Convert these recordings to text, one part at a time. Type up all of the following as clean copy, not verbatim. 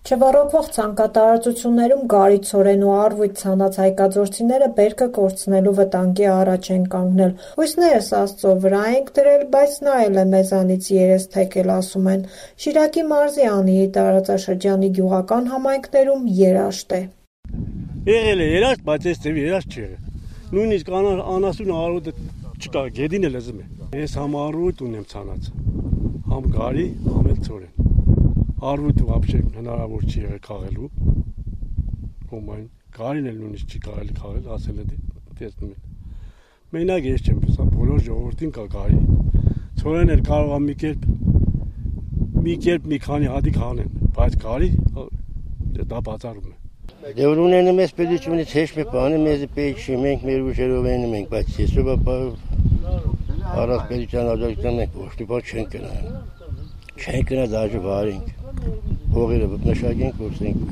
Չվառոգվող ցանկատարածություններում գարի, ցորեն ու առվույթ ցանած հայկագործիները բերքը կորցնելու վտանգի առաջ են կանգնել։ Հույսներս Աստծո վրա ենք դրել, բայց նա էլ է մեզանից երես թեքել, ասում են։ Շիրակի մարզի Անիի տարածաշրջանի գյուղական համայնքներում երաշտ է։ Եղել է երաշտ, բայց այս ձևի երաշտ չի եղել։ Նույնիսկ անասուն առուտը չկա, գետին էլ զմ է։ Ես համ առուտ ունեմ ցանած, համ գարի, համ էլ ցորեն։ Առուտը вообще հնարավոր չի եղել քաղելու։ Ոմայն գարին էլ նույնիսկ չի կարելի քաղել, ասել է տեսնում են։ Մենակ ես չեմ, սա բոլոր ժողովրդին կա գարի։ Ցորեն էլ կարող է մի քանի հատիկ հանեն, բայց գարի դա բացառում է։ Դե ունենում ես պետությունից հեշտ մի բանը մեզ պետք չի, մենք մեր ուժերով ենում ենք, բայց այսօր առանց պետության աջակցության մենք ոչ մի բան չենք գնա։ Չենք գնա դաժե վարենք։ Հողերը մշակենք, որսենք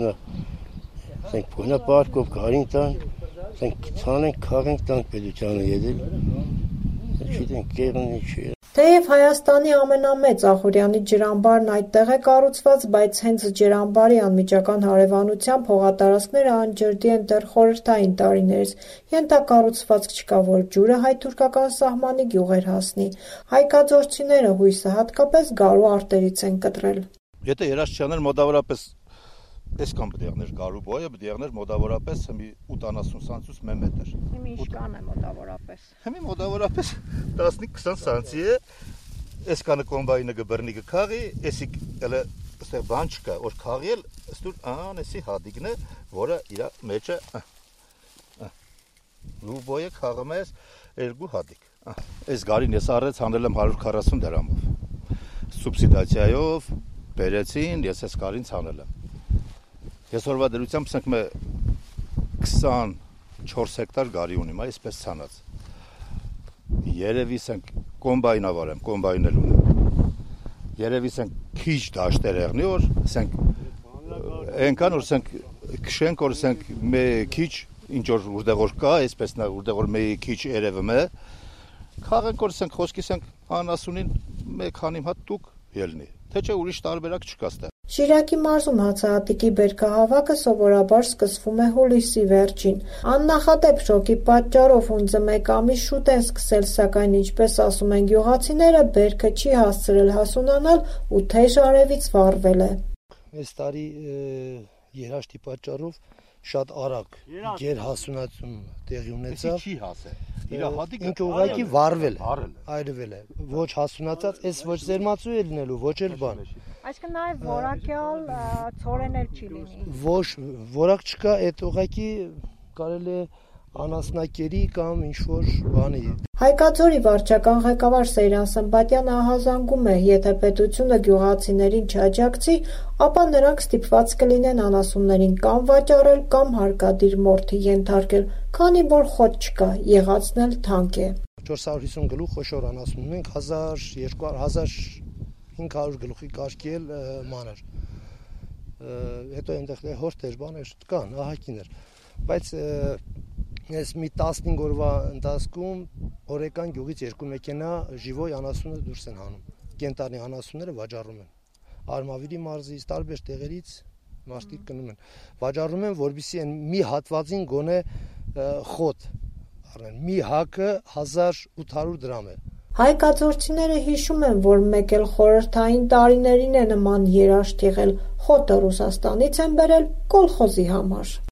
գնա պարկով կարին տանք, ասենք ցանենք, քաղենք տանք պետությանը յետել։ Չգիտենք կերնի չի։ Թեև Հայաստանի ամենամեծ Ախուրյանի ջրամբարն այդտեղ է կառուցված, բայց հենց ջրամբարի անմիջական հարևանությամբ հողատարածքները անջրդի են դեռ խորհրդային տարիներից։ Ենթակառուցվածք չկա, որ ջուրը հայ-թուրքական սահմանի գյուղեր հասնի։ Հայկագործիները հույսը հատկապես գարու արտերից են կտրել։ Եթե երաշտ չաներ մոտավորապես այս կամ բդեղներ գարու բոյը բդեղներ մոտավորապես հիմի 80 սանտուս մետր։ Հիմի ինչքան է մոտավորապես։ Հիմի մոտավորապես 15-20 սանտի է։ Այս կանը կոմբայնը գբրնի գքաղի, էսի էլ այստեղ բան չկա, որ քաղել, ստուր անեսի հադիգն է, որը իր մեջը լու բոյը քաղում է 2 հադիգ։ Այս գարին ես առեց հանել եմ 140 դրամով։ Սուբսիդացիայով բերեցին, ես այս գարին ցանել եմ։ Այսօրվա դրությամբ ասենք մե 24 հեկտար գարի ունիմ, այսպես ցանած։ Երևի ասենք կոմբայնավար եմ, կոմբայնել ունեմ։ Երևի ասենք քիչ դաշտեր եղնի, որ ասենք այնքան որ ասենք քշենք, որ ասենք մե քիչ ինչ որ որտեղ որ կա, այսպես նա որտեղ որ մե քիչ երևում է։ Քաղենք որ ասենք խոսքի ասենք անասունին մեկ քանի հատ տուկ ելնի։ Թե չէ ուրիշ տարբերակ չկա ստեղ։ Շիրակի մարզում հացահատիկի բերքահավաքը սովորաբար սկսվում է հուլիսի վերջին։ Աննախադեպ շոկի պատճառով հունձը մեկ ամիս շուտ են սկսել, սակայն ինչպես ասում են գյուղացիները, բերքը չի հասցրել հասունանալ ու թեժ արևից վառվել է։ Այս տարի երաշտի պատճառով շատ արագ գերհասունացում տեղի ունեցավ։ Չի հասել։ Իր հատիկը ինքը ուղղակի վառվել է, այրվել է։ Ոչ հասունացած, այս ոչ զերմացու է լինելու, ոչ էլ բան։ Այսինքն նաև որակյալ ցորեն էլ չի լինի։ Ոչ որակ չկա, այդ ուղղակի կարելի է անասնակերի կամ ինչ-որ բանի։ Հայկաձորի վարչական ղեկավար Սեյրան Սմբատյանը ահազանգում է, եթե պետությունը գյուղացիներին չաջակցի, ապա նրանք ստիպված կլինեն անասուններին կամ վաճառել, կամ հարկադիր մորթի ենթարկել, քանի որ խոտ չկա, եղածն էլ թանկ է։ 450 գլուխ խոշոր անասուն ունենք, 1500 գլուխի կարգի էլ մանր։ Հետո այնտեղ հորտեր բաներ կան, ահագիներ, բայց ես մի 15 օրվա ընթացքում օրեկան գյուղից 2 մեքենա ժիվոյ անասունը դուրս են հանում։ Կենտանի անասունները վաճառում են։ Արմավիրի մարզից տարբեր տեղերից մարդիկ կնում են։ Վաճառում են, որովհետեւ այն մի հատվածին գոնե խոտ առնեն։ Մի հակը 1800 դրամ է։ Հայկագործիները հիշում են, որ մեկ էլ խորհրդային տարիներին է նման երաշտ եղել, խոտը Ռուսաստանից են բերել կոլխոզի համար։